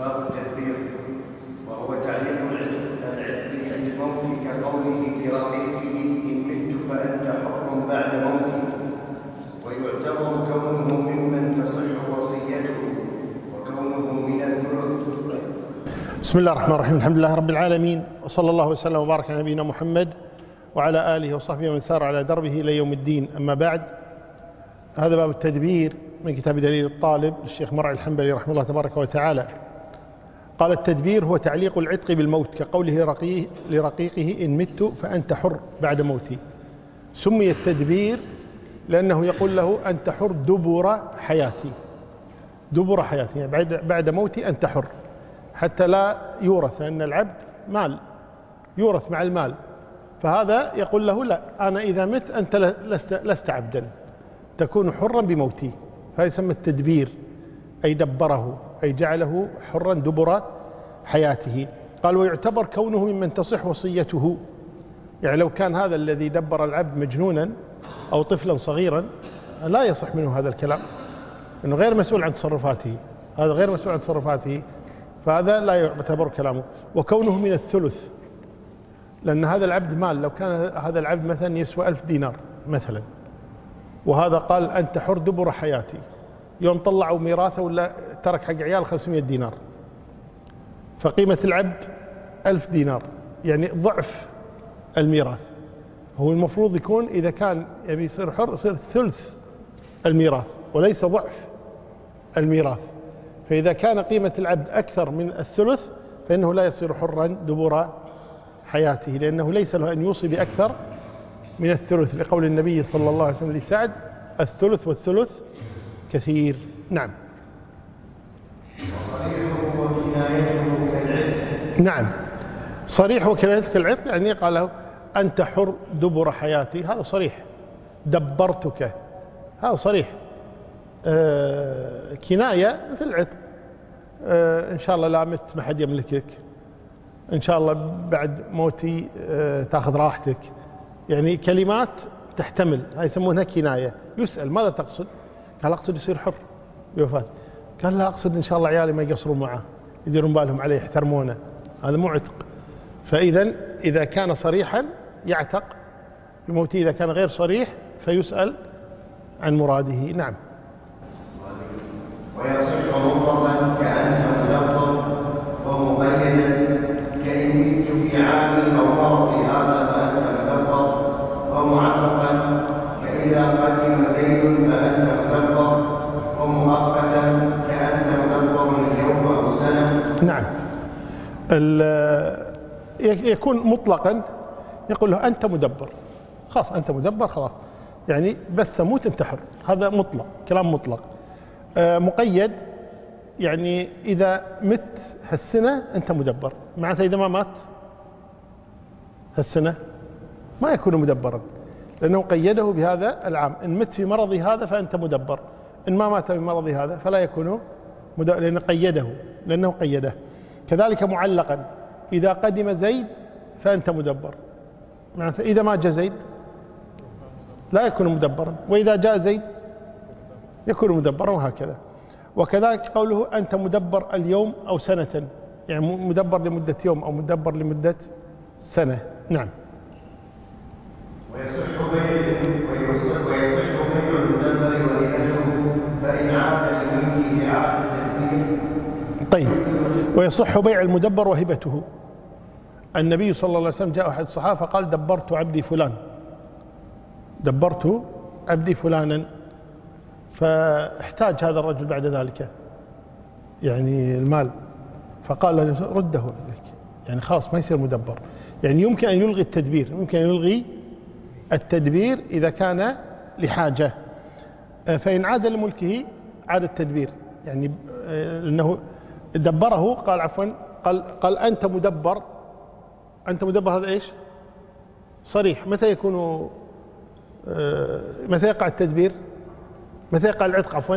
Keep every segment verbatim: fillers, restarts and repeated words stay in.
باب التدبير، وهو تعليق العتق بالموت كقوله لرقيقه إن مت فأنت حر بعد موتي، ويعتبر كونه ممن تصح وصيته وكونه من الثلث. بسم الله الرحمن الرحيم. الحمد لله رب العالمين، وصلى الله وسلم وبارك على نبينا محمد وعلى آله وصحبه ومن سار على دربه إلى يوم الدين. أما بعد، هذا باب التدبير من كتاب دليل الطالب للشيخ مرعي الحنبلي رحمه الله تبارك وتعالى. قال: التدبير هو تعليق العتق بالموت كقوله رقيه لرقيقه إن مت فأنت حر بعد موتي. سمي التدبير لأنه يقول له أنت حر دبر حياتي، دبر حياتي يعني بعد, بعد موتي أنت حر، حتى لا يورث، لأن العبد مال يورث مع المال. فهذا يقول له لا، أنا إذا مت أنت لست, لست عبدا، تكون حرا بموتي. فيسمى التدبير أي دبره، أي جعله حرا دبر حياته. قال: ويعتبر كونه ممن تصح وصيته. يعني لو كان هذا الذي دبر العبد مجنونا أو طفلا صغيرا لا يصح منه هذا الكلام، إنه غير مسؤول عن تصرفاته، هذا غير مسؤول عن تصرفاته، فهذا لا يعتبر كلامه. وكونه من الثلث، لأن هذا العبد مال، لو كان هذا العبد مثلا يسوى ألف دينار مثلا، وهذا قال أنت حر دبر حياتي، يوم طلعوا ميراثه ولا ترك حق عيال خمسمائة دينار، فقيمة العبد ألف دينار، يعني ضعف الميراث. هو المفروض يكون إذا كان يبي يصير حر يصير ثلث الميراث وليس ضعف الميراث. فإذا كان قيمة العبد أكثر من الثلث فإنه لا يصير حرا دبر حياته، لأنه ليس له أن يوصي بأكثر من الثلث، لقول النبي صلى الله عليه وسلم لسعد: الثلث والثلث كثير. نعم. وصريحه وكنايته كالعتق. نعم، صريح وكنايته كالعتق، يعني قال له أنت حر دبر حياتي، هذا صريح. دبرتك، هذا صريح. آه كناية مثل العتق. آه إن شاء الله لا مت ما حد يملكك، إن شاء الله بعد موتي آه تأخذ راحتك، يعني كلمات تحتمل، هاي يسمونها كناية. يسأل: ماذا تقصد؟ قال: أقصد يصير حر بوفاته. قال: لا، أقصد إن شاء الله عيالي ما يقصرون معه، يديرون بالهم عليه، يحترمونه. هذا مو عتق. فإذا إذا كان صريحا يعتق بموته، إذا كان غير صريح فيسأل عن مراده. نعم. ويصح مطلقا كأنت مدبر، ومقيدا كإن مت في عامي أو مرضي هذا فأنت مدبر، ومعلقا كإذا قدم زيد فأنت مدبر، ومؤقتا كأنت مدبر اليوم أو سنة. نعم. يكون مطلقا، يقول له أنت مدبر، خلاص أنت مدبر خلاص، يعني بس تموت أنت حر، هذا مطلق، كلام مطلق. مقيد يعني إذا مت هالسنة أنت مدبر، معناته إذا ما مات هالسنة ما يكون مدبرا، لأنه قيده بهذا العام. إن مت في مرضي هذا فأنت مدبر، إن ما مات في مرضي هذا فلا يكون مدبر، لأنه قيده لأنه قيده. كذلك معلقا، إذا قدم زيد فأنت مدبر، معناته إذا ما جاء زيد لا يكون مدبرا، وإذا جاء زيد يكون مدبرا، وهكذا. وكذلك قوله أنت مدبر اليوم أو سنة، يعني مدبر لمدة يوم أو مدبر لمدة سنة. نعم. ويصح بيع ويصح بيع المدبر وهبته، فإن عاد لملكه عقد التدبير. طيب. ويصح بيع المدبر وهبته. النبي صلى الله عليه وسلم جاء أحد الصحابة فقال: دبرت عبدي فلان، دبرت عبدي فلانا، فاحتاج هذا الرجل بعد ذلك يعني المال، فقال له: رده لك، يعني خلاص ما يصير مدبر. يعني يمكن أن يلغي التدبير، يمكن أن يلغي التدبير إذا كان لحاجة. فإن عاد لملكه عاد التدبير، يعني لأنه دبره، قال عفوا قال, قال أنت مدبر، أنت مدبر، هذا إيش؟ صريح. متى يكون متى يقع التدبير؟ متى يقع العتق عفوا؟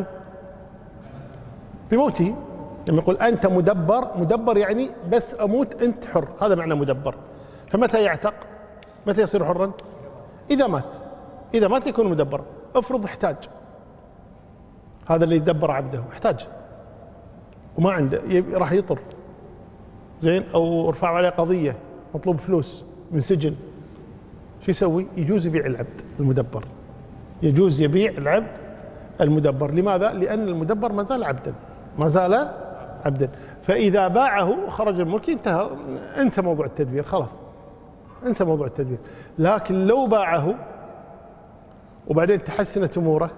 بموته. لما يقول أنت مدبر، مدبر يعني بس أموت أنت حر، هذا معنى مدبر. فمتى يعتق؟ متى يصير حرا؟ إذا مات. إذا مات يكون مدبر. افرض احتاج، هذا اللي يدبر عبده احتاج، وما عنده راح يطر زين، أو رفعوا عليه قضية مطلوب فلوس من سجن، شو يسوي؟ يجوز يبيع العبد المدبر، يجوز يبيع العبد المدبر. لماذا؟ لأن المدبر ما زال عبدا، ما زال عبدا. فإذا باعه خرج الملك، انتهى، انتهى موضوع التدبير، خلاص انتهى موضوع التدبير. لكن لو باعه وبعدين تحسنت أموره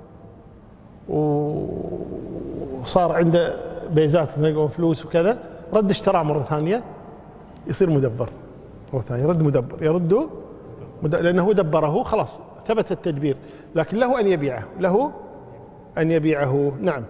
وصار عنده بيزات فلوس وكذا، رد اشتراه مرة ثانية، يصير مدبر مرة ثانية، يرد مدبر، يرده مدبر لأنه دبره، خلاص ثبت التدبير. لكن له أن يبيعه، له أن يبيعه. نعم.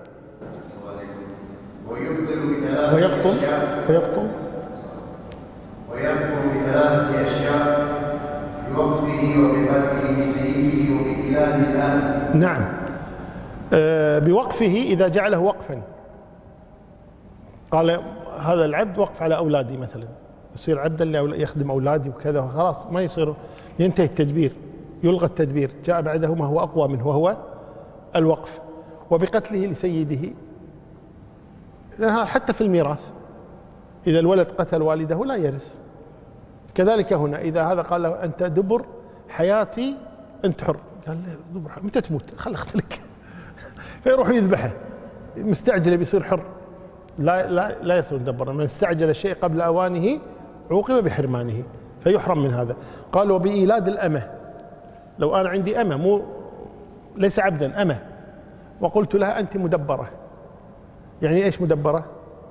ويبطل ويبطل ويبطل بثلاثة أشياء: بوقفه وبقتله لسيده وبإله الآن. نعم. آه بوقفه إذا جعله وقفا، قال هذا العبد وقف على أولادي مثلا، يصير عبدا يخدم أولادي وكذا، خلاص ما يصير، ينتهي التدبير، يلغى التدبير، جاء بعده ما هو أقوى منه وهو الوقف. وبقتله لسيده، حتى في الميراث إذا الولد قتل والده لا يرث. كذلك هنا إذا هذا قال له أنت دبر حياتي أنت حر، قال له دبر حياتي متى تموت؟ خل أختلك فيروح يذبحه، مستعجل بيصير حر، لا لا لا يصير دبر. من استعجل الشيء قبل أوانه عوقب بحرمانه، فيحرم من هذا. قال وبإيلاد الأمة، لو أنا عندي أمة مو ليس عبدا، أمة، وقلت لها أنت مدبرة، يعني إيش مدبرة؟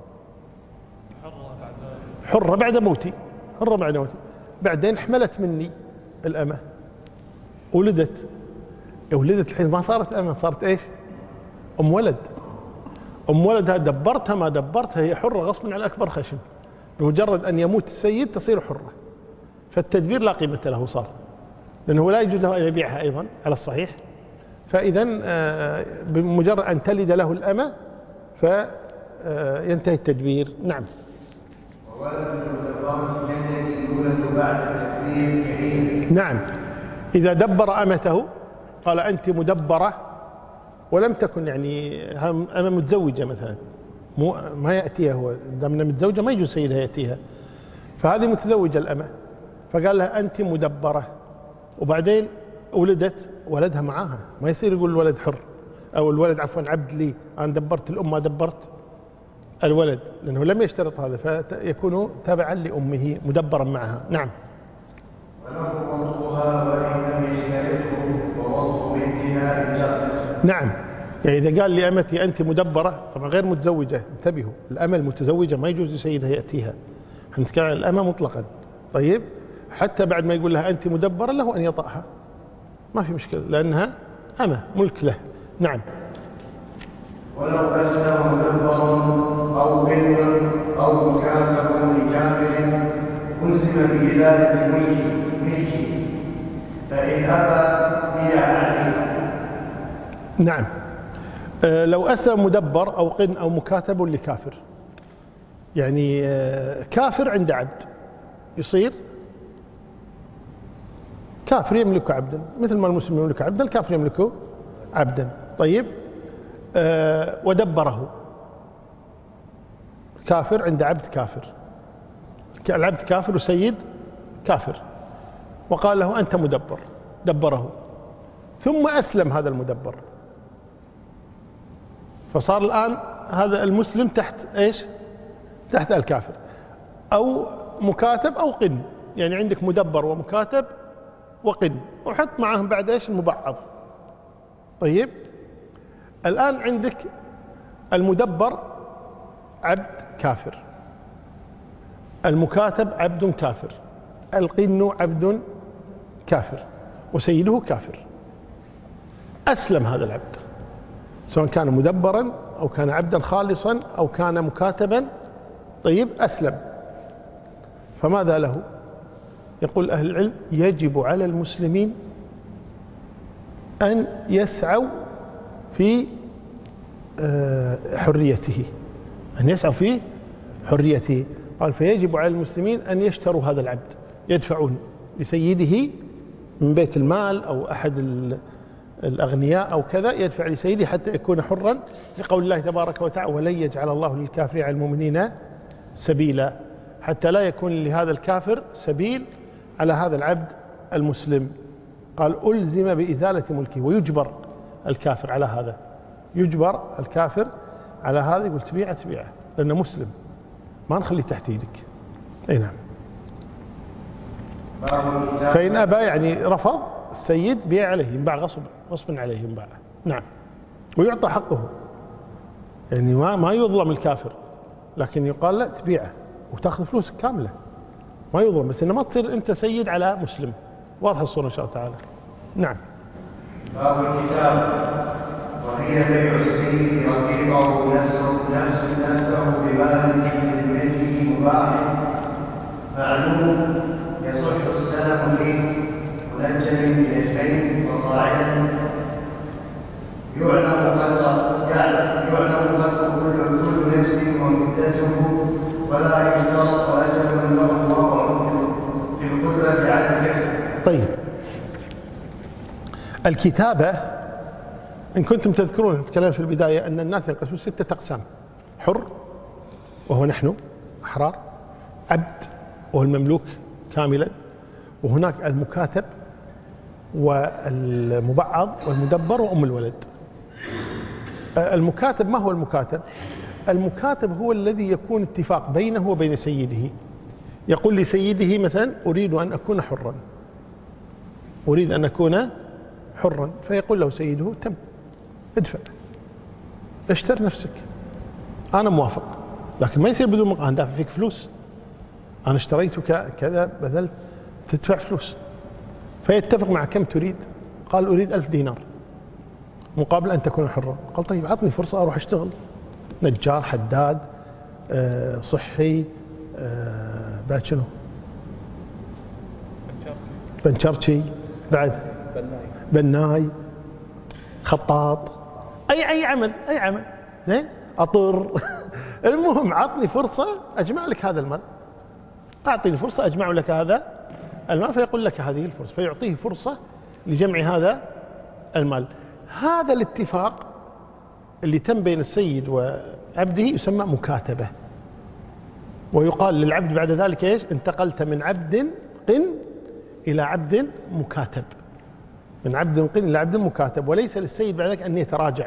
حرة بعد موتي، حرة بعد موتي، بعدين حملت مني الأمة، ولدت، ولدت الحين ما صارت أمة، صارت إيش؟ أم ولد. أم ولدها دبرتها ما دبرتها هي حرة غصبا على أكبر خشم، بمجرد أن يموت السيد تصير حرة. فالتدبير لا قيمة له صار، لأنه لا يجوز له أن يبيعها أيضا على الصحيح. فإذا بمجرد أن تلد له الأمة فينتهي التدبير. نعم. نعم. إذا دبر أمته، قال أنت مدبرة، ولم تكن يعني أمة متزوجة مثلا، مو ما يأتيها، هو دامنا متزوجة ما يجوز سيدها يأتيها، فهذه متزوجة الأمة، فقال لها أنت مدبرة، وبعدين ولدت، ولدها معاها، ما يصير يقول الولد حر أو الولد عفوا عبد لي، أنا دبرت الأم ما دبرت الولد، لأنه لم يشترط هذا، فيكون تابعا لأمه مدبرا معها. نعم. وله وضوها وإن لم يشترطه ووضوء انتهاء الجاز. نعم. يعني إذا قال لأمتي أنت مدبرة، طبعا غير متزوجة، انتبهوا، الأمة المتزوجة ما يجوز لسيدها يأتيها، نتكلم عن الأمة مطلقا. طيب، حتى بعد ما يقول لها أنت مدبرة له أن يطأها، ما في مشكلة، لأنها أمة ملك له. نعم. ولو أسلم مدبر أو بر أو مكاتب لكافر ألزم بإزالة ملكه ملكه فإن أبى بيع عليه. نعم. آه لو أسلم مدبر أو قن أو مكاتب لكافر، يعني آه كافر عند عبد، يصير كافر يملك عبدا، مثل ما المسلم يملك عبدا الكافر يملكه عبدا. طيب، آه ودبره، كافر عند عبد كافر، العبد كافر وسيد كافر، وقال له أنت مدبر، دبره، ثم أسلم هذا المدبر، فصار الآن هذا المسلم تحت إيش؟ تحت الكافر. أو مكاتب أو قن، يعني عندك مدبر ومكاتب وقن، وحط معهم بعد إيش؟ المبعض. طيب، الآن عندك المدبر عبد كافر، المكاتب عبد كافر، القن عبد كافر، وسيده كافر. أسلم هذا العبد، سواء كان مدبرا أو كان عبدا خالصا أو كان مكاتبا. طيب، أسلم، فماذا له؟ يقول أهل العلم يجب على المسلمين أن يسعوا في حريته، أن يسعوا في حريته. قال فيجب على المسلمين أن يشتروا هذا العبد، يدفعون لسيده من بيت المال أو أحد الأغنياء أو كذا يدفع لسيده حتى يكون حرا، لقول الله تبارك وتعالى ولن يجعل الله للكافر على المؤمنين سبيلا، حتى لا يكون لهذا الكافر سبيل على هذا العبد المسلم. قال ألزم بإزالة ملكه، ويجبر الكافر على هذا، يجبر الكافر على هذا، يقول تبيعه تبيعه لأنه مسلم، ما نخليه تحت يدك. أي نعم. فإن أبى يعني رفض السيد بيع عليه، ينباع غصب غصبا عليه ينباع. نعم. ويعطى حقه، يعني ما ما يظلم الكافر، لكن يقال لا تبيعه وتاخذ فلوسك كاملة، ما يظلم، بس إنه ما تصير أنت سيد على مسلم. واضح الصورة إن شاء الله تعالى. نعم. باب الكتاب، وهي بيع السيد رقيقه نفسه نفسه نفسه بمال في ذمته مباح معلوم يصح السلم فيه منجم بنجمين وصاعدا، يعلم قدر يعلم يعلم قدر كل كل نجم ومدته، ولا يشترط أجل له الله بالقدرة على الكسب. طيب، الكتابة إن كنتم تذكرون تكلمنا في البداية أن الناس ينقسمون ستة أقسام: حر وهو نحن أحرار، عبد وهو المملوك كاملا، وهناك المكاتب والمبعض والمدبر وأم الولد. المكاتب، ما هو المكاتب؟ المكاتب هو الذي يكون اتفاق بينه وبين سيده، يقول لسيده مثلا أريد أن أكون حرا، أريد أن أكون حرا، فيقول له سيده تم، ادفع، اشتر نفسك، أنا موافق، لكن ما يصير بدون مقابل، دافع فيك فلوس، أنا اشتريتك كذا بذلت، تدفع فلوس. فيتفق مع كم تريد، قال أريد ألف دينار مقابل أن تكون حرا، قال طيب عطني فرصة أروح أشتغل نجار، حداد، أه صحي، أه بعد شنو، بنشرشي، بعد بناي، خطاط، أي أي عمل أي عمل زين، أطر المهم عطني فرصة أجمع لك هذا المال، أعطيني فرصة أجمع لك هذا المال، فيقول لك هذه الفرصة، فيعطيه فرصة لجمع هذا المال. هذا الاتفاق اللي تم بين السيد وعبده يسمى مكاتبة، ويقال للعبد بعد ذلك إيش؟ انتقلت من عبد قن إلى عبد مكاتب، من عبد قن إلى عبد مكاتب، وليس للسيد بعد ذلك أن يتراجع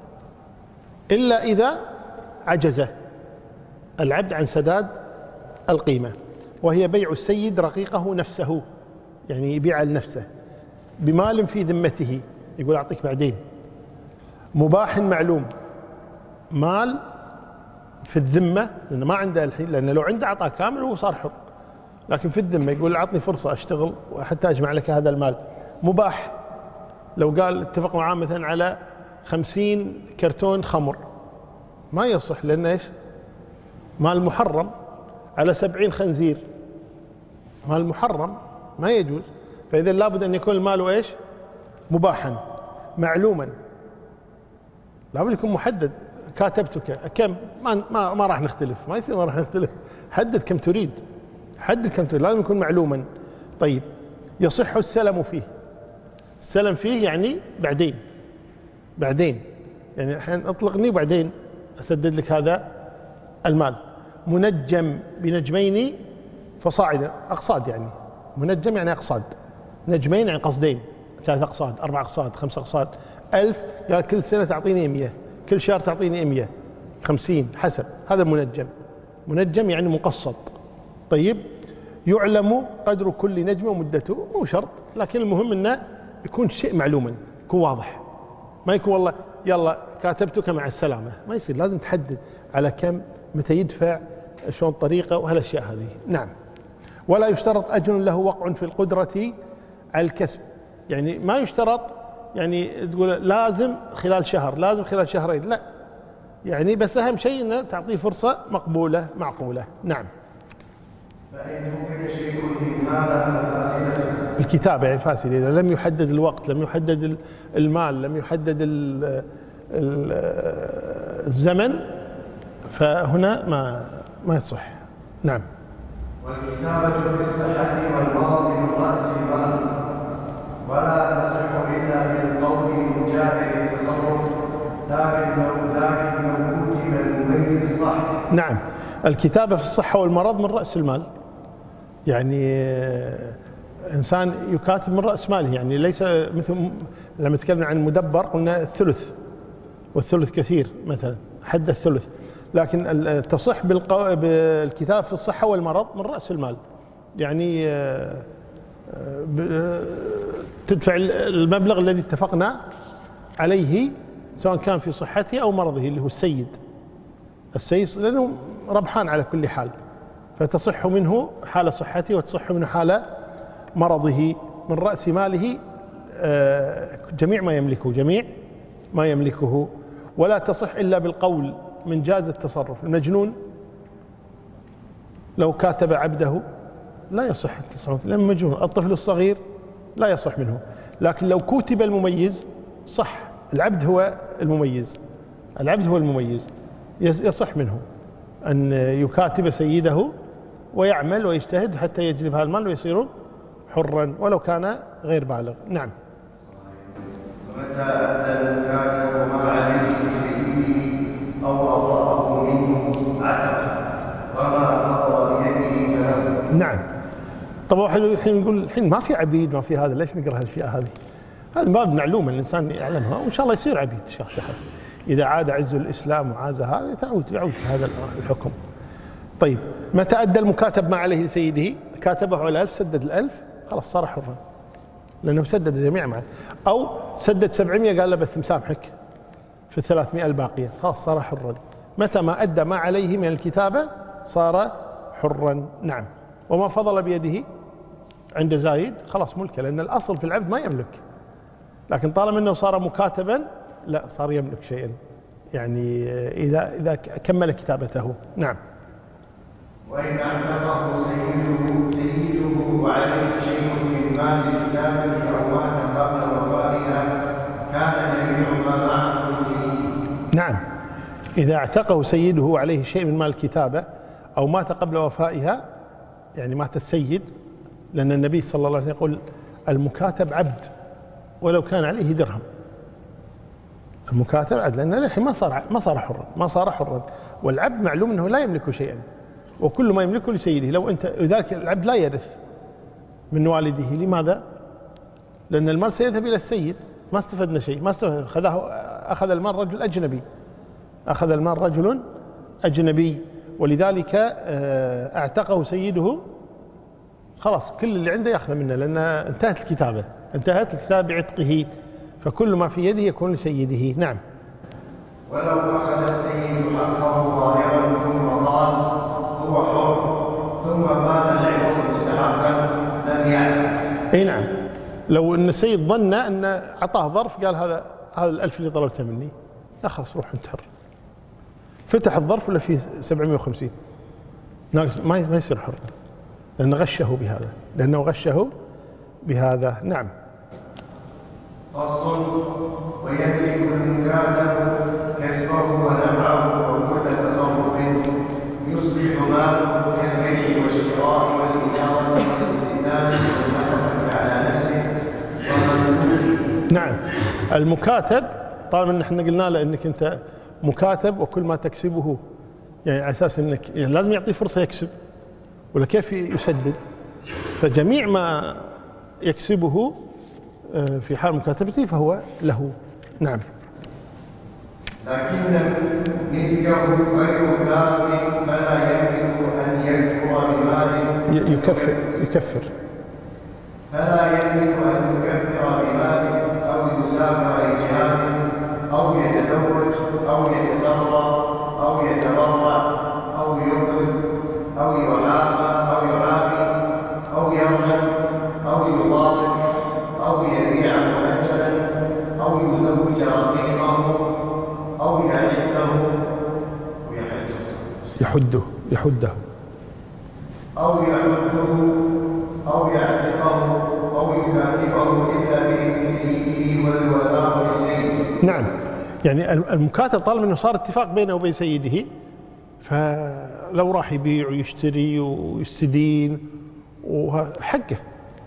إلا إذا عجز العبد عن سداد القيمة، وهي بيع السيد رقيقه نفسه، يعني يبيع لنفسه بمال في ذمته، يقول أعطيك بعدين، مباح معلوم، مال في الذمة، لأنه ما عنده الحين، لأنه لو عنده أعطاه كامل وهو صار حر، لكن في الذمة يقول أعطني فرصة أشتغل وحتى أجمع لك هذا المال. مباح، لو قال اتفق معاه مثلا على خمسين كرتون خمر، ما يصح لأنه إيش؟ مال محرم. على سبعين خنزير، مال محرم ما يجوز، فإذا لابد أن يكون المال إيش؟ مباحا معلوما، لابد يكون محدد. كاتبتك كم، ما ما, ما راح نختلف، ما يصير ما راح نختلف، حدد كم تريد، حدد كم تريد، لازم يكون معلوما. طيب، يصح السلم فيه، السلم فيه يعني بعدين بعدين يعني الحين اطلقني وبعدين أسدد لك هذا المال. منجم بنجمين فصاعدا، أقصاد يعني، منجم يعني أقصاد، نجمين يعني قصدين، ثلاث أقصاد، أربع أقصاد، خمس أقصاد، ألف، قال كل سنة تعطيني مئة، كل شهر تعطيني مئة، خمسين، حسب، هذا منجم. منجم يعني مقسط. طيب، يعلم قدر كل نجم ومدته، مو شرط، لكن المهم أنه يكون شيء معلوما، يكون واضح، ما يكون والله يلا كاتبتك مع السلامة، ما يصير، لازم تحدد على كم، متى يدفع، شلون الطريقة، وهالأشياء هذه. نعم. ولا يشترط أجل له وقع في القدرة على الكسب، يعني ما يشترط يعني تقول لازم خلال شهر، لازم خلال شهرين، لا، يعني بس أهم شيء أن تعطيه فرصة مقبولة معقولة. نعم. الكتابة يعني فاسدة، إذا لم يحدد الوقت، لم يحدد المال، لم يحدد الزمن، فهنا ما ما يصح. نعم. والكتابة بالصحة والمرض بالرأس المال، ولا تصح إلا بالقول جائز التصرف، لكن لو لكن لو كتب المميز صح. نعم، الكتابة في الصحة والمرض من رأس المال، يعني إنسان يكاتب من رأس ماله، يعني ليس مثل لما تكلمنا عن المدبر قلنا الثلث، والثلث كثير مثلا حد الثلث، لكن تصح بالكتاب في الصحة والمرض من رأس المال، يعني تدفع المبلغ الذي اتفقنا عليه سواء كان في صحته أو مرضه اللي هو السيد السيد لأنه ربحان على كل حال، فتصح منه حال صحته وتصح منه حال مرضه من رأس ماله جميع ما يملكه جميع ما يملكه. ولا تصح إلا بالقول من جاز التصرف. المجنون لو كاتب عبده لا يصح التصرف لأنه مجنون. الطفل الصغير لا يصح منه، لكن لو كتب المميز صح. العبد هو المميز، العبد هو المميز يصح منه أن يكاتب سيده ويعمل ويجتهد حتى يجلب هذا المال ويصير حرا ولو كان غير بالغ. نعم. ومتى أدى المكاتب ما عليه لسيده أو أطلقه منه عتق وما قضى بيده فله. نعم. طبعا الحين نقول الحين ما في عبيد ما في هذا، ليش نقرأ هالاشياء هذه؟ هذا باب معلومة الإنسان يعلمها وإن شاء الله يصير عبيد شيخ شحات. إذا عاد عز الإسلام وعاد هذا تعود يعود هذا الحكم. طيب متى أدى المكاتب ما عليه لسيده؟ كاتبه على ألف سدد الألف خلاص صار حرا لأنه سدد جميع معه، أو سدد سبعمائة قال له بس مسامحك في الثلاثمائة الباقية خلاص صار حرا. متى ما أدى ما عليه من الكتابة صار حرا. نعم. وما فضل بيده عند زايد خلاص ملكه، لأن الأصل في العبد ما يملك، لكن طالما أنه صار مكاتبا لا صار يملك شيئا، يعني إذا إذا كمل كتابته. نعم. وإن اعتقه سيده سيده وعليه شيء من مال الكتابة أو مات قبل وفائها كان جميع ما معه لسيده. نعم. إذا اعتقه سيده وعليه شيء من مال الكتابة أو مات قبل وفائها، يعني مات السيد، لأن النبي صلى الله عليه وسلم يقول المكاتب عبد ولو كان عليه درهم. المكاتب عبد لأن الحين ما صار ما صار حرا ما صار حرا والعبد معلوم أنه لا يملك شيئا وكل ما يملكه لسيده. لو أنت لذلك العبد لا يرث من والده. لماذا؟ لأن المال سيذهب إلى السيد، ما استفدنا شيء، ما استفدنا. أخذه أخذ المال رجل أجنبي أخذ المال رجل أجنبي ولذلك اعتقه سيده خلاص كل اللي عنده يأخذ منه، لأن انتهت الكتابة انتهت الكتابة بعتقه، فكل ما في يده يكون لسيده. نعم. ولو أخذ السيد حقه ظاهرا ثم قال هو حر ثم مال العوض مستحقا لم يعلم. اي نعم. لو ان السيد ظن ان اعطاه ظرف قال هذا هذا الألف اللي طلبته مني خلاص روح انت حر، فتح الظرف ولا فيه سبعمائة وخمسين ناقص ما ما يصير حر لأنه غشه بهذا لأنه غشه بهذا. نعم. فصل. ويملك المكاتب كسبه ونفعه وكل تصرف يصلح ماله كالبيع والشراء والإجارة والاستئذان والنفقة على نفسه ومن. نعم. المكاتب طالما ان احنا قلنا له انك انت مكاتب وكل ما تكسبه، يعني على اساس انك يعني لازم يعطيه فرصه يكسب ولا كيف يسدد، فجميع ما يكسبه في حال مكاتبته فهو له. نعم. لكن ملكه غير كامل فلا يملك أن يكفر بماله يكفر يكفر فلا يملك أن يكفر بماله أو يسافر لجهاد أو يتزوج أو يتسرى أو يتبرع أو يقرض أو يعافى أو يعافي أو يرجم أو يضارب أو يبيع مؤجلا أو يزوج رقيقه أو يعده يحده يحده أو يحده أو يعتقه أو يكاتبه إلا بإذن سيده والولاء للسيد. نعم. يعني المكاتب طالما انه صار اتفاق بينه وبين سيده، فلو راح يبيع ويشتري ويستدين وحقه،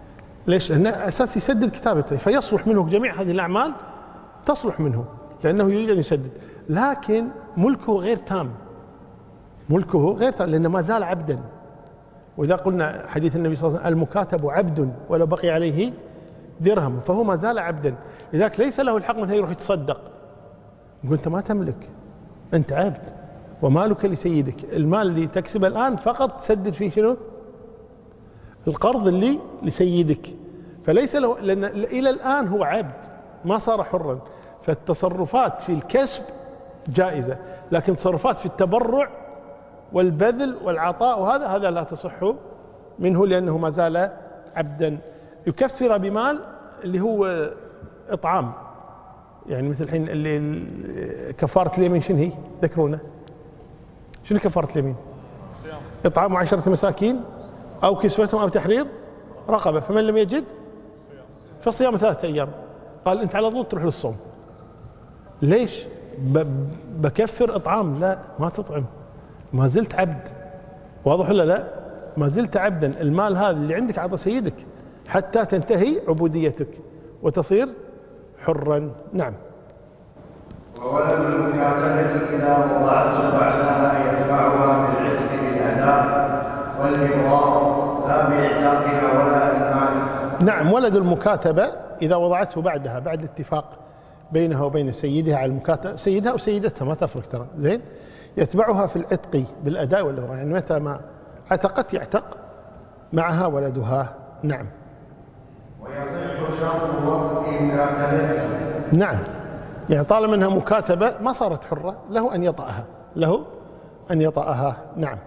ليش؟ لأنه أساس يسدد كتابته، فيصلح منه جميع هذه الأعمال تصلح منه لأنه يريد أن يسدد، لكن ملكه غير تام، ملكه غير تام لأنه ما زال عبدا. وإذا قلنا حديث النبي صلى الله عليه وسلم المكاتب عبد ولو بقي عليه درهم، فهو ما زال عبدا، لذلك ليس له الحق مثلا يروح يتصدق، يقول أنت ما تملك، أنت عبد ومالك لسيدك، المال اللي تكسبه الآن فقط تسدد فيه شنو؟ القرض اللي لسيدك، فليس له، لأن إلى الآن هو عبد ما صار حرا، فالتصرفات في الكسب جائزة، لكن تصرفات في التبرع والبذل والعطاء وهذا هذا لا تصح منه لأنه ما زال عبدا. يكفر بمال اللي هو إطعام، يعني مثل الحين اللي كفارة اليمين شنو هي؟ ذكرونا شنو كفارة اليمين؟ إطعام عشرة مساكين أو كسوتهم أو تحرير رقبة، فمن لم يجد فصيام ثلاثة أيام. قال أنت على طول تروح للصوم. ليش؟ بكفر إطعام، لا ما تطعم، ما زلت عبد، واضح ولا لا؟ ما زلت عبدا، المال هذا اللي عندك عطى سيدك حتى تنتهي عبوديتك وتصير حرا. نعم. وولد المكاتبة إذا وضعته بعدها يتبعها بالعتق بالأداء والإبرار لا بإعتاقها ولا إنماء. نعم، ولد المكاتبة إذا وضعته بعدها بعد الاتفاق بينها وبين سيدها على المكاتبة، سيدها أو سيدتها ما تفرق ترى، زين، يتبعها في العتق بالأداء والإبرار، يعني متى ما عتقت يعتق معها ولدها. نعم. ويصح شرط وقت مكاتبته. نعم، يعني طالما أنها مكاتبة ما صارت حرة له أن يطأها، له أن يطأها. نعم.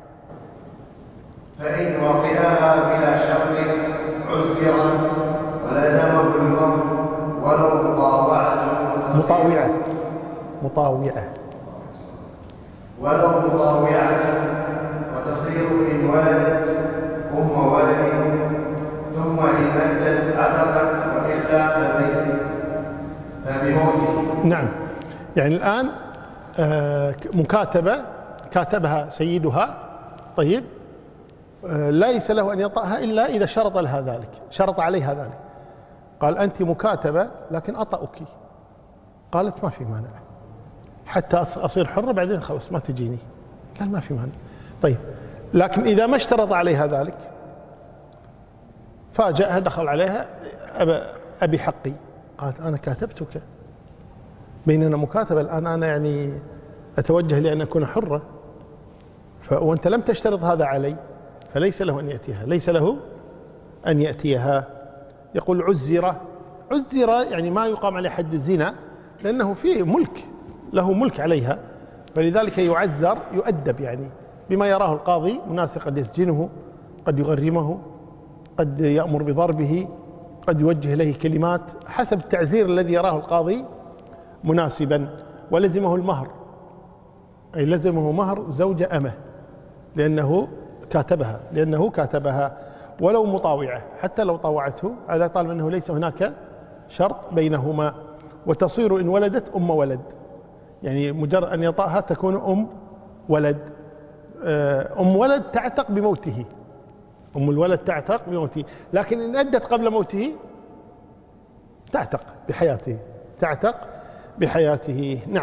فإن وطئها بلا شرط عسرا ولزمه الموت ولو مطاوعة مطاوعة مطاوعة ولو مطاوعة وتصير إن ولدت أم ولد ثم إن مدت عتقت وإلا فبموته. نعم، يعني الآن مكاتبة كاتبها سيدها، طيب، ليس له أن يطأها إلا إذا شرط لها ذلك، شرط عليها ذلك، قال أنت مكاتبة لكن أطأك، قالت ما في مانع حتى أصير حرة بعدين خلاص ما تجيني، قال ما في مانع. طيب، لكن إذا ما اشترط عليها ذلك فاجأها دخل عليها أبي حقي، قالت أنا كاتبتك بيننا مكاتبة الآن، أنا يعني أتوجه لأن أكون حرة، وأنت لم تشترط هذا علي، فليس له أن يأتيها، ليس له أن يأتيها. يقول عزرة، عزرة يعني ما يقام عليه حد الزنا لأنه فيه ملك، له ملك عليها، فلذلك يعزر يؤدب يعني بما يراه القاضي مناسب، قد يسجنه، قد يغرمه، قد يأمر بضربه، قد يوجه إليه كلمات حسب التعزير الذي يراه القاضي مناسبا. ولزمه المهر، أي لزمه مهر زوجة أمه لأنه كاتبها، لأنه كاتبها ولو مطاوعة، حتى لو طاوعته هذا طالما أنه ليس هناك شرط بينهما. وتصير إن ولدت أم ولد، يعني مجرد أن يطأها تكون أم ولد. أم ولد تعتق بموته، أم الولد تعتق بموته، لكن إن أدت قبل موته تعتق بحياته، تعتق بحياته. نعم.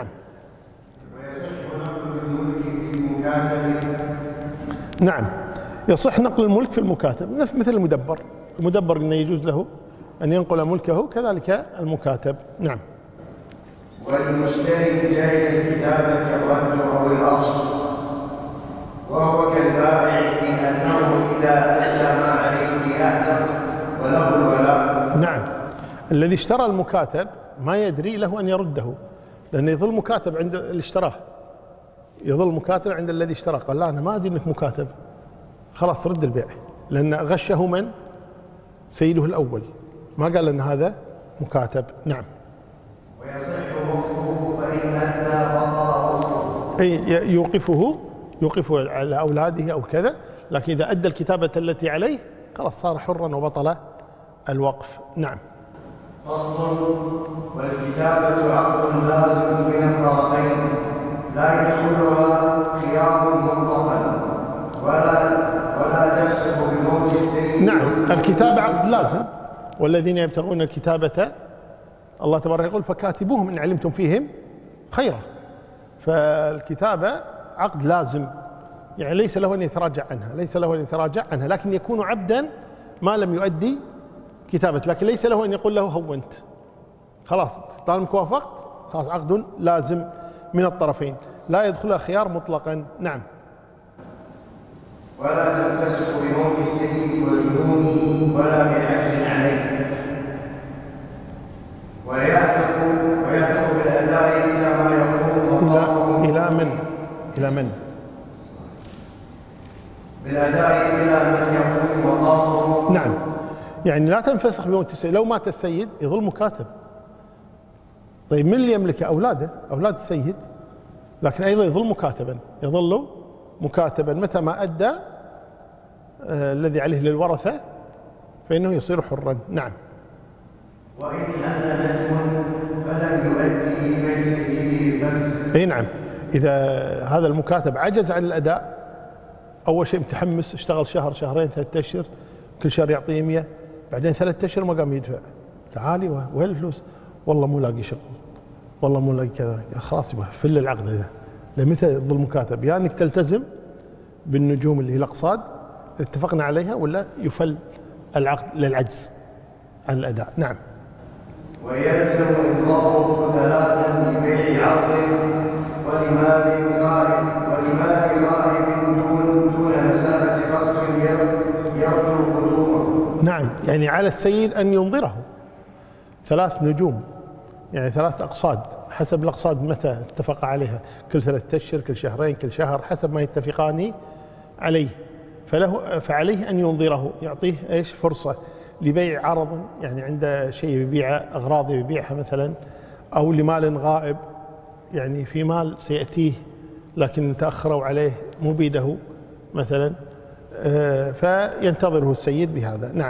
نعم، يصح نقل الملك في المكاتب مثل المدبر، المدبر إنه يجوز له أن ينقل ملكه، كذلك المكاتب. نعم. والمشتري جاهز الكتابة الرد أو الأصل، وهو كالبائع في أنه إذا أدى ما عليه يعتق وله الولاء. نعم، الذي اشترى المكاتب ما يدري له أن يرده، لأنه يظل مكاتب عند اللي اشتراه، يظل مكاتب عند الذي اشتراه، قال لا أنا ما أدري أنك مكاتب، خلاص ترد البيع، لأن غشه من سيده الأول، ما قال أن هذا مكاتب. نعم. ويصح وقفه فإن أدى وقع، أي يوقفه يوقفه على أولاده أو كذا، لكن إذا أدى الكتابة التي عليه خلاص صار حرا وبطل الوقف. نعم. فصل. والكتابة عقد لازم من الطرفين لا يدخلها خيار مطلقا ولا ولا تفسخ بموت السيد. نعم، الكتابة عقد لازم، والذين يبتغون الكتابة الله تبارك يقول فكاتبوهم إن علمتم فيهم خيرا. فالكتابة عقد لازم، يعني ليس له أن يتراجع عنها، ليس له أن يتراجع عنها، لكن يكون عبدا ما لم يؤدي كتابة، لكن ليس له أن يقول له هونت خلاص طالما وافقت، خلاص عقد لازم من الطرفين لا يدخلها خيار مطلقا. نعم. ولا تنفسخ بموت السيد وجنونه ولا بعجز عليه، ويعتق ويعتق بالأداء إلى ما يقوم مقامه. إلى من؟ إلى من؟ بالأداء إلى من يقوم مقامه. نعم، يعني لا تنفسخ بموت السيد. لو مات السيد يظل مكاتب. طيب من اللي يملك؟ أولاده، أولاد السيد، لكن أيضا يظل مكاتبا، يظل مكاتبا متى ما أدى آه الذي عليه للورثة فإنه يصير حرا. نعم. وإن حل ندم فلم يؤدي من سيده بس. أي نعم، إذا هذا المكاتب عجز عن الأداء، أول شيء متحمس، اشتغل شهر شهرين ثلاثة أشهر، كل شهر يعطيه مية، بعدين ثلاثة أشهر ما قام يدفع، تعالي وين الفلوس؟ والله مو لاقي شغل، والله مو لاقي كذا، خلاص يبغى فل العقد هذا. لمتى يظل مكاتب؟ يعني انك تلتزم بالنجوم اللي هي الأقصاد اتفقنا عليها، ولا يفل العقد للعجز عن الأداء. نعم. ويلزم إطلاقه ثلاثا لبيع عرض ولمال غائب ولمال غائب دون دون مسافة قصر يرجو قدومه. نعم، يعني على السيد أن ينظره ثلاث نجوم، يعني ثلاث أقصاد حسب الأقصاد متى اتفق عليها، كل ثلاثة أشهر، كل شهرين، كل شهر، حسب ما يتفقان عليه. فله فعليه أن ينظره، يعطيه إيش فرصة لبيع عرض، يعني عنده شيء يبيع، أغراض يبيعها مثلا، أو لمال غائب، يعني في مال سيأتيه لكن تأخروا عليه مو بيده مثلا، فينتظره السيد بهذا. نعم.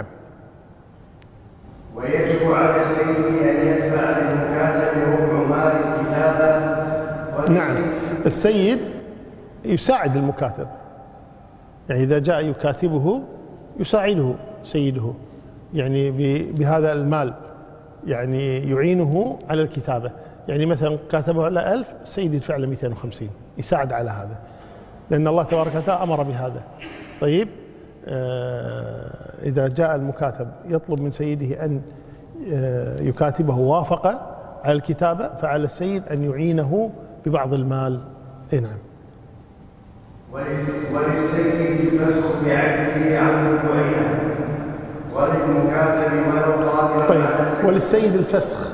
ويجب على السيد أن يدفع للمكاتب ربع مال الكتابة. نعم، السيد يساعد المكاتب، يعني إذا جاء يكاتبه يساعده سيده، يعني بهذا المال، يعني يعينه على الكتابة. يعني مثلا كاتبه على ألف، السيد يدفع له مئتين وخمسين، يساعد على هذا، لأن الله تبارك وتعالى أمر بهذا. طيب آه إذا جاء المكاتب يطلب من سيده أن آه يكاتبه وافق على الكتابة، فعلى السيد أن يعينه ببعض المال. إيه نعم. وللسيد الفسخ بعجزه عن ربعها وللمكاتب ولو قادر. طيب، وللسيد الفسخ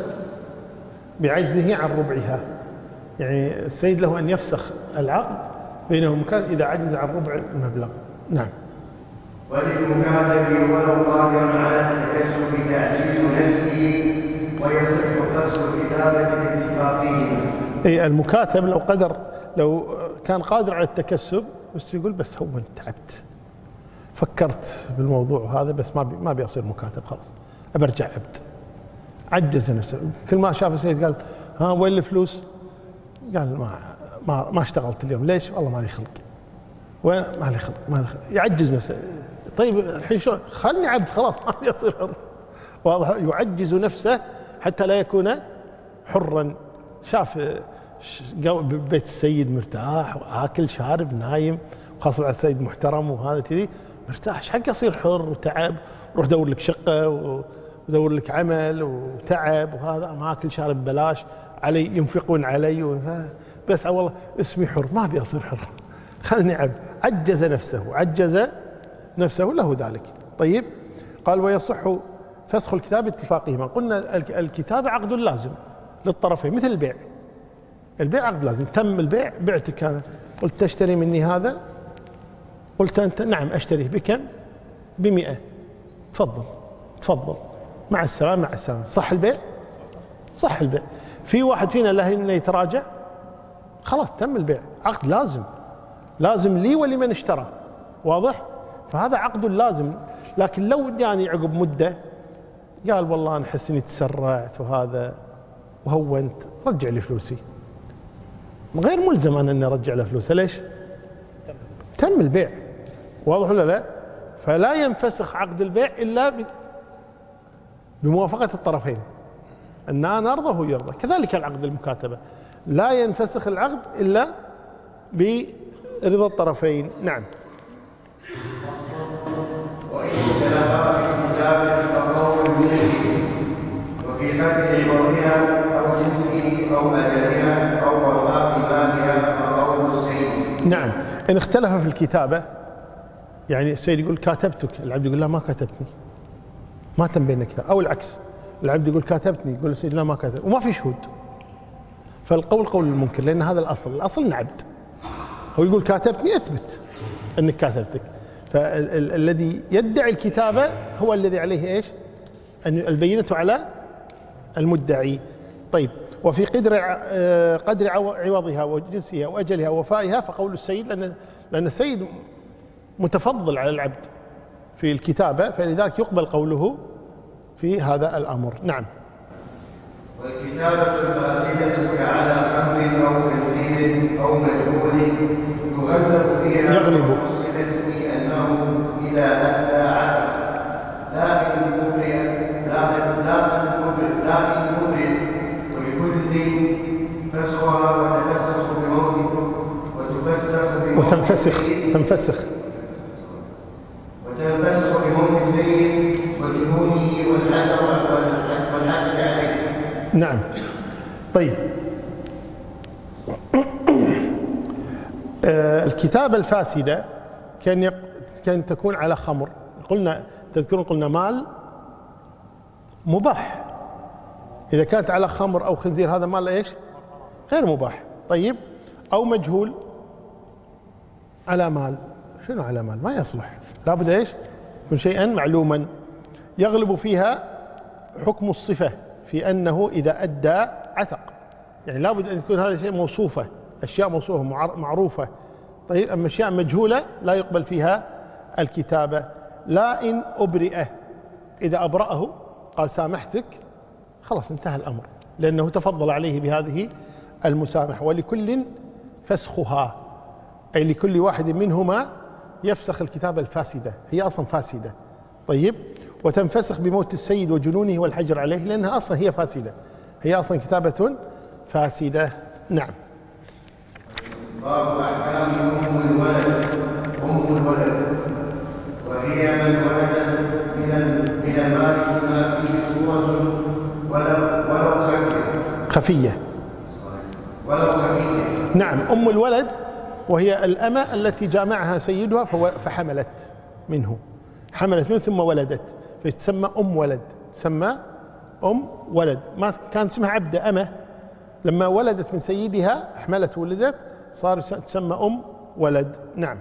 بعجزه عن ربعها، يعني السيد له أن يفسخ العقد بينه والمكاتب إذا عجز عن ربع المبلغ. نعم. وللمكاتب ولو قادر على التكسب تعجيز نفسه ويصح فسخ الكتابة باتفاقهم. أي المكاتب لو قدر، لو كان قادر على التكسب، بس يقول بس هو تعبت، فكرت بالموضوع هذا، بس ما بي ما بيصير مكاتب، خلاص أبرجع عبد، عجز نفسه. كل ما شاف السيد قال ها وين الفلوس؟ قال ما ما ما اشتغلت اليوم. ليش؟ والله ما لي خلق. وين؟ ما لي خلق، ما لي خلق. يعجز نفسه. طيب الحين شو؟ خلني عبد خلاص، ما بيصير حر. واضح؟ يعجز نفسه حتى لا يكون حرا. شاف بيت السيد مرتاح وآكل شارب نايم، وخاصة على السيد محترم وهذا كذي مرتاح، ايش حق يصير حر وتعب، روح دور لك شقة ودور لك عمل وتعب، وهذا ما آكل شارب بلاش، علي ينفقون علي، بس والله اسمي حر، ما ابي اصير حر، خلني عبد. عجز نفسه، عجز نفسه له ذلك. طيب قال ويصح فسخ الكتاب اتفاقهما. قلنا الكتابة عقد لازم للطرفين مثل البيع. البيع عقد لازم، تم البيع، بعتك أنا، قلت تشتري مني هذا، قلت أنت نعم أشتريه بكم؟ بمئة، تفضل تفضل مع السلامة مع السلامة. صح البيع؟ صح البيع. في واحد فينا له إنه يتراجع، خلاص تم البيع، عقد لازم، لازم لي ولمن اشترى. واضح؟ فهذا عقد لازم. لكن لو يعني عقب مدة قال والله أنا أحس إني تسرعت وهذا وهونت، رجع لي فلوسي، غير ملزم أنا أني أرجع له فلوسه. ليش؟ تم البيع. واضح ولا لا؟ فلا ينفسخ عقد البيع إلا ب... بموافقة الطرفين، أن أنا أرضى وهو يرضى. كذلك العقد المكاتبة لا ينفسخ العقد إلا برضا الطرفين. نعم. وإن اختلفا في الكتابة فقول المشرك وفي فتح عوضها أو جنسه أو أجلها أو بقاء مالها فقول السيد. نعم. إن اختلف في الكتابة، يعني السيد يقول كاتبتك، العبد يقول لا ما كتبتني، ما تم بيننا كتاب، أو العكس العبد يقول كاتبتني، يقول السيد لا ما كتب، وما في شهود، فالقول قول المنكر، لأن هذا الأصل، الأصل نعبد. هو يقول كاتبتني، أثبت أنك كاتبتك. فالذي يدعي الكتابة هو الذي عليه إيش؟ أن البينة على المدعي. طيب، وفي قدر قدر عوضها وجنسها وأجلها ووفائها فقول السيد، لأن لأن السيد متفضل على العبد في الكتابة، فلذلك يقبل قوله في هذا الأمر. نعم. والكتابة الفاسدة كعلى خمر أو خنزير أو مجهول يغلب فيها يغلب في أنه إذا أدى عتق لا إن مبرئ لا إن مبرئ لا إن مبرئ ولكل فسخها وتفسخ بموت وتفسخ بموت وتنفسخ تنفسخ وتنفسخ بموت السيد وجنونه والحجر والحجر عليه. نعم. طيب، آه الكتابة الفاسدة كان يق... كان تكون على خمر، قلنا تذكرون قلنا مال مباح، إذا كانت على خمر أو خنزير هذا مال إيش؟ غير مباح. طيب، أو مجهول على مال، شنو على مال؟ ما يصلح، لابد إيش؟ يكون شيئا معلوما. يغلب فيها حكم الصفة في أنه إذا أدى عتق، يعني لابد أن يكون هذا شيء موصوفة، أشياء موصوفة معروفة. طيب، أما أشياء مجهولة لا يقبل فيها الكتابة. لا إن أبرئه، إذا أبرأه قال سامحتك خلاص انتهى الأمر، لأنه تفضل عليه بهذه المسامحة. ولكل فسخها، أي لكل واحد منهما يفسخ الكتابة الفاسدة، هي أصلا فاسدة. طيب، وتنفسخ بموت السيد وجنونه والحجر عليه، لأنها أصلا هي فاسدة، هي أصلا كتابة فاسدة. نعم. باب أحكام أم الولد. أم الولد وهي من ولدت من المال ما فيه صورة ولو ولو خفية خفية ولو خفية. نعم. أم الولد وهي الأمة التي جامعها سيدها فحملت منه، حملت منه ثم ولدت، فتسمى أم ولد، تسمى أم ولد. ما كان اسمها عبد أمة، لما ولدت من سيدها حملت ولدت صار تسمى أم ولد. نعم.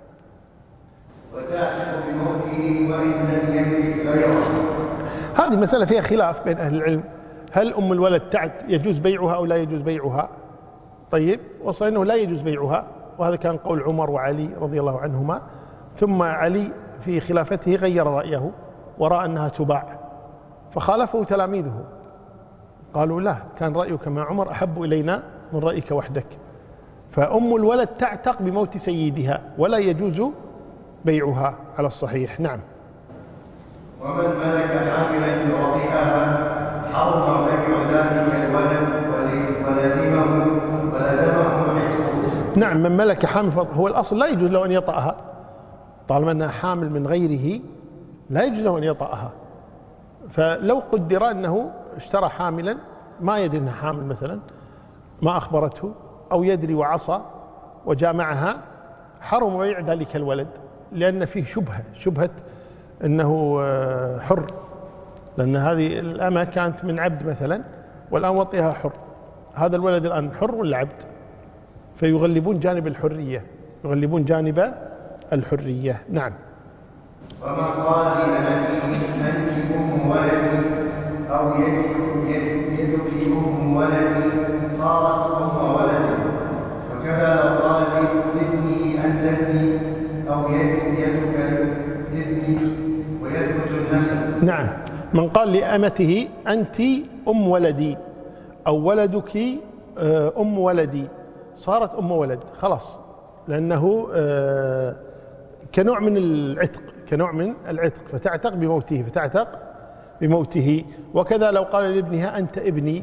وتعتق بموته وإن لم يملك غيره. هذه المسألة فيها خلاف بين أهل العلم، هل أم الولد تعت يجوز بيعها أو لا يجوز بيعها؟ طيب، وصل أنه لا يجوز بيعها، وهذا كان قول عمر وعلي رضي الله عنهما. ثم علي في خلافته غير رأيه ورأى أنها تباع، فخالفه تلاميذه قالوا لا، كان رأيك مع عمر أحب إلينا من رأيك وحدك. فأم الولد تعتق بموت سيدها ولا يجوز بيعها على الصحيح. نعم. ومن ملك حاملا برضيئها حرم بيع ذلك الولد ولزمه ولزمه عتقه. نعم. من ملك حامل، هو الأصل لا يجوز له أن يطأها، طالما أنها حامل من غيره لا يجوز له أن يطأها. فلو قدر أنه اشترى حاملا ما يدري أنها حامل مثلا، ما أخبرته، أو يدري وعصى وجامعها، حرم بيع ذلك الولد، لأن فيه شبهة شبهة أنه حر، لأن هذه الأمة كانت من عبد مثلا والآن وطئها حر، هذا الولد الآن حر ولا عبد؟ فيغلبون جانب الحرية، يغلبون جانب الحرية. نعم. وما قال أنت أم ولدي أو يدك أم ولدي صارت أم ولدي، وكذا لو قال لابني أنت ابني أو يدك ابني ويثبت النسب. نعم. من قال لأمته أنت أم ولدي أو ولدك أم ولدي صارت أم ولد، خلاص، لأنه كنوع من العتق، كنوع من العتق، فتعتق بموته، فتعتق بموته. وكذا لو قال لابنها أنت ابني،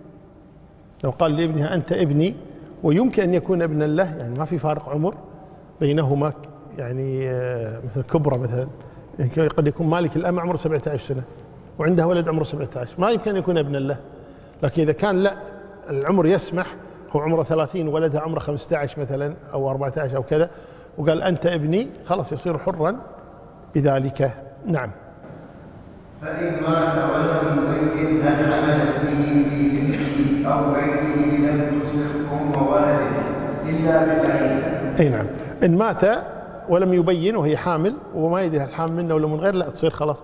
لو قال لابنها أنت ابني ويمكن أن يكون ابنا له، يعني ما في فارق عمر بينهما، يعني مثل كبرى مثلا قد يكون مالك الأمة عمره سبعة عشر سنة وعندها ولد عمره سبعة عشر، ما يمكن أن يكون ابنا له. لكن إذا كان لا العمر يسمح، هو عمره ثلاثين ولدها عمره خمسة عشر مثلا أو أربعة عشر أو كذا، وقال أنت ابني، خلاص يصير حرا بذلك. نعم. فإن مات ولم يبين هل عملت به في بنته أو غيره لم تصف أم ولده إلا بالعين. أي نعم. إن مات ولم يبين وهي حامل وما يدري الحامل منه ولا من غير، لا تصير خلاص.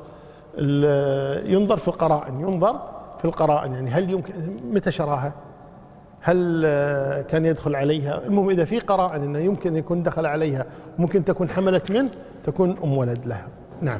ينظر في القرائن، ينظر في القرائن، يعني هل يمكن متى شراها، هل كان يدخل عليها، المهم إذا في قرائن أنه يمكن يكون دخل عليها ممكن تكون حملت منه، تكون أم ولد لها. نعم.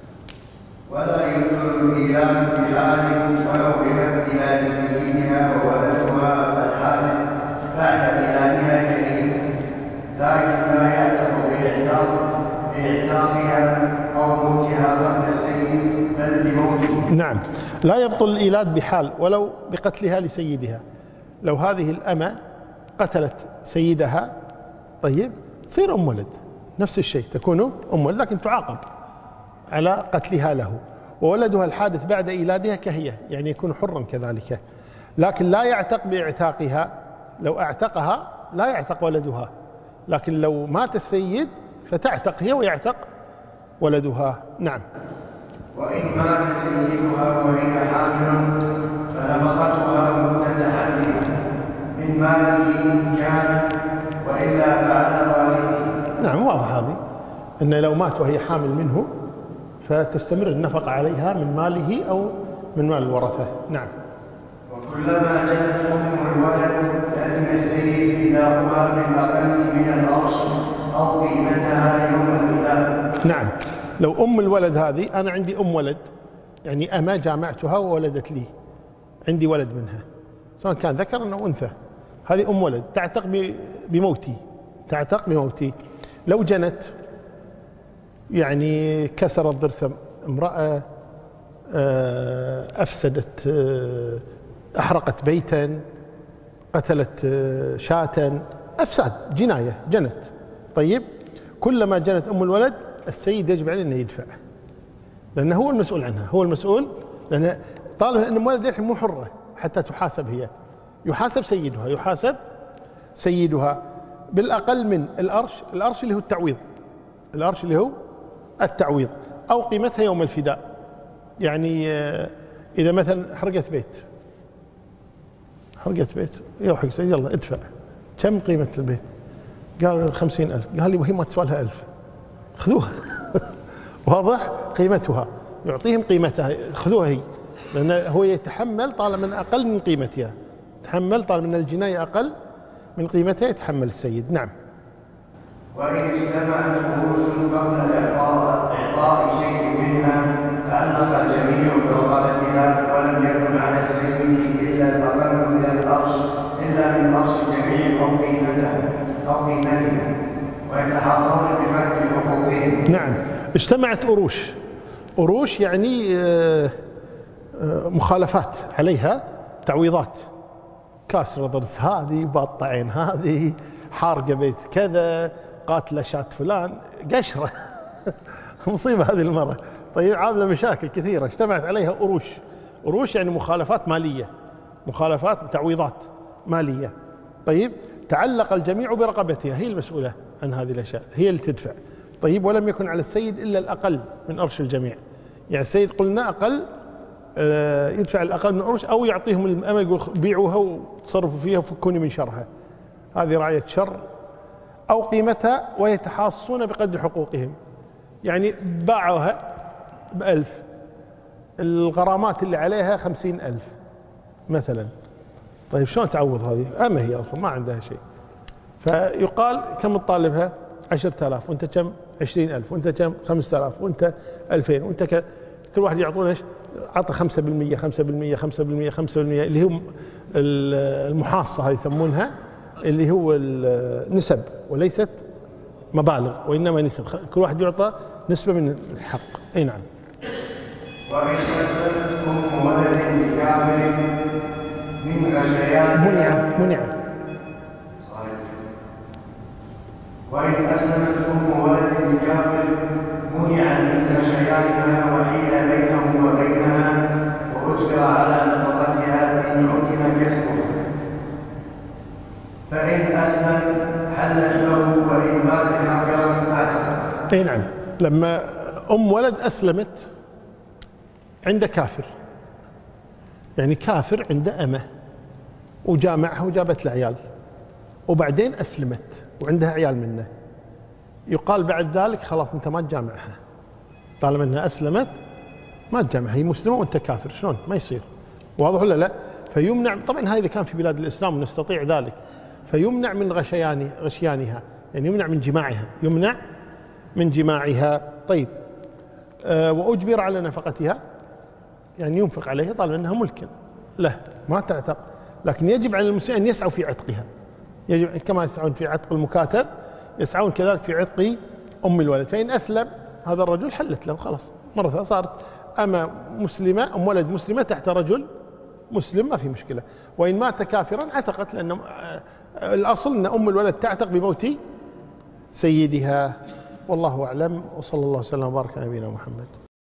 ولا يدخل الإيلام بعالم ولو بمثلها لسيدها وولدها الحادث بعد إيلامها كريم، لكن لا يعتق بإعتاق بإعتاقها أو موتها قبل السيد بل بموته. نعم. لا يبطل الإيلاد بحال ولو بقتلها لسيدها. لو هذه الأمة قتلت سيدها طيب تصير أم ولد، نفس الشيء تكون أم ولد، لكن تعاقب على قتلها له. وولدها الحادث بعد إيلادها كهي، يعني يكون حرا كذلك، لكن لا يعتق باعتاقها. لو اعتقها لا يعتق ولدها، لكن لو مات السيد فتعتق هي ويعتق ولدها. نعم. وإن مات سيدها وهي حامل فنفقتها مدة حملها من ماله إن كان، وإلا فعل والده. نعم واضح هذه، أن لو مات وهي حامل منه فتستمر النفقة عليها من ماله أو من مال الورثة. نعم. وكلما جنت أم الولد لازم السيد إذا هو بالأقل من الأرش أو قيمتها يوم الولادة. نعم. لو أم الولد هذه، أنا عندي أم ولد، يعني أما جامعتها وولدت لي، عندي ولد منها سواء كان ذكر أو أنثى، هذه أم ولد تعتق بموتي، تعتق بموتي. لو جنت يعني كسرت ضرس امرأة، أفسدت، أحرقت بيتا، قتلت شاة، أفساد جناية جنت، طيب كلما جنت أم الولد السيد يجب عليه أنه يدفع، لأنه هو المسؤول عنها، هو المسؤول، لأن طالما أن الولد الحين مو حرة حتى تحاسب هي، يحاسب سيدها، يحاسب سيدها بالأقل من الأرش. الأرش اللي هو التعويض، الأرش اللي هو التعويض أو قيمتها يوم الفداء. يعني إذا مثلا حرقت بيت، حرقت بيت يروح يقول يلا ادفع، كم قيمة البيت؟ قال خمسين ألف، قال لي وهي ما تسوى لها ألف، خذوها. واضح قيمتها، يعطيهم قيمتها، خذوها هي، لأن هو يتحمل طالما من أقل من قيمتها، تحمل طالما من الجناية أقل من قيمتها يتحمل السيد. نعم. وإن اجتمعت فروس قبل إعطاء إعطاء شيء منها تعلق الجميع برقبتها ولم يكن على السيد إلا الأقل من الأرش إلا من أرش الجميع أو قيمتها أو قيمتها ويتحاصون بمثل حقوقهم. نعم. اجتمعت أروش، أروش يعني مخالفات عليها، تعويضات، كاسر ضرس هذه، باط عين هذه، حارقة بيت كذا، قاتلة شاة فلان، قشرة. مصيبة هذه المرة. طيب عاملة مشاكل كثيرة، اجتمعت عليها أروش. أروش يعني مخالفات مالية، مخالفات تعويضات مالية. طيب تعلق الجميع برقبتها، هي المسؤولة عن هذه الأشياء، هي اللي تدفع. طيب ولم يكن على السيد إلا الأقل من أرش الجميع، يعني السيد قلنا أقل يدفع الأقل من أرش، أو يعطيهم الأمة يقول بيعوها وتصرفوا فيها وفكوني من شرها، هذه رعية شر، أو قيمتها ويتحاصون بقدر حقوقهم، يعني باعوها بألف، الغرامات اللي عليها خمسين ألف مثلا. طيب شلون تعوض هذه؟ أما هي أصلا ما عندها شيء، فيقال كم تطالبها؟ عشرة آلاف، وانت كم؟ عشرين ألف، وانت كم؟ خمسة آلاف، وانت ألفين، وانت ك... كل واحد يعطونه ايش؟ عطى خمسة بالمية خمسة بالمية خمسة بالمية خمسة بالمية، اللي هم المحاصة هذه يسمونها، اللي هو النسب وليست مبالغ وإنما نسب، كل واحد يعطى نسبة من الحق. أي نعم. وإن أم ولد بكامل من غشيان منع منع صحيح. وإن أسلمت أم ولد بكامل منع من غشيانها وحيل بينه وبينها وأجبر على نفقتها إن عدم كسبها، فإن أسلم حلت له وإن مات كافرا أعتقد. اي نعم. لما أم ولد أسلمت عند كافر، يعني كافر عند أمه وجامعها وجابت له عيال، وبعدين أسلمت وعندها عيال منه، يقال بعد ذلك خلاص أنت ما تجامعها طالما أنها أسلمت، ما تجامعها، هي مسلمة وأنت كافر، شلون؟ ما يصير. واضح ولا لا؟ فيمنع طبعا، هذا كان في بلاد الإسلام ونستطيع ذلك، فيمنع من غشيان غشيانها، يعني يمنع من جماعها، يمنع من جماعها. طيب أه وأجبر على نفقتها، يعني ينفق عليها طالما أنها ملك له ما تعتق، لكن يجب على المسلمين أن يسعوا في عتقها، يجب كما يسعون في عتق المكاتب يسعون كذلك في عتق أم الولد. فإن أسلم هذا الرجل حلت له خلاص، مرة صارت أما مسلمة أم ولد مسلمة تحت رجل مسلم، ما في مشكلة. وإن مات كافرا عتقت، لأن الأصل أن أم الولد تعتق بموت سيدها. والله أعلم، وصلى الله وسلم وبارك على نبينا محمد.